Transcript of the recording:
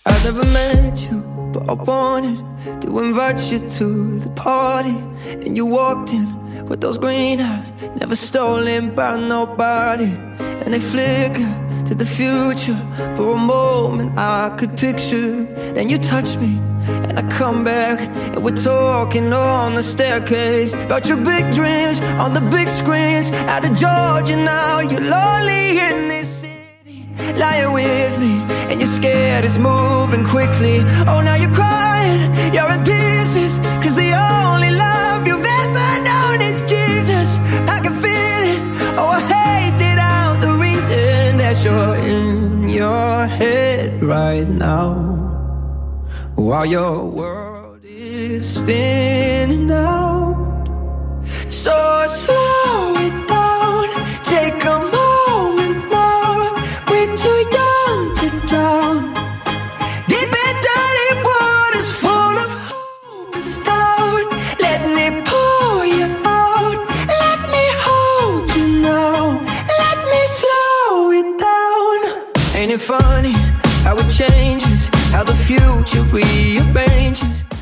I never met you, but I wanted to invite you to the party. And you walked in with those green eyes, never stolen by nobody. And they flicker to the future. For a moment I could picture. Then you touch me and I come back, and we're talking on the staircase about your big dreams on the big screens. Out of Georgia now, you're lonely in this city, lying with me, and you're scared it's moving quickly. Oh, now you're crying, you're in pieces, cause the only love you've ever known is Jesus. I can feel it, oh I hate it out, the reason that you're in your head right now, while your world is spinning out. So slow it down, take a moment now. We're too young to drown. Deep and dirty waters full of hopeless doubt. Let me pull you out, let me hold you now, let me slow it down. Ain't it funny how it changes, how the future rearranges?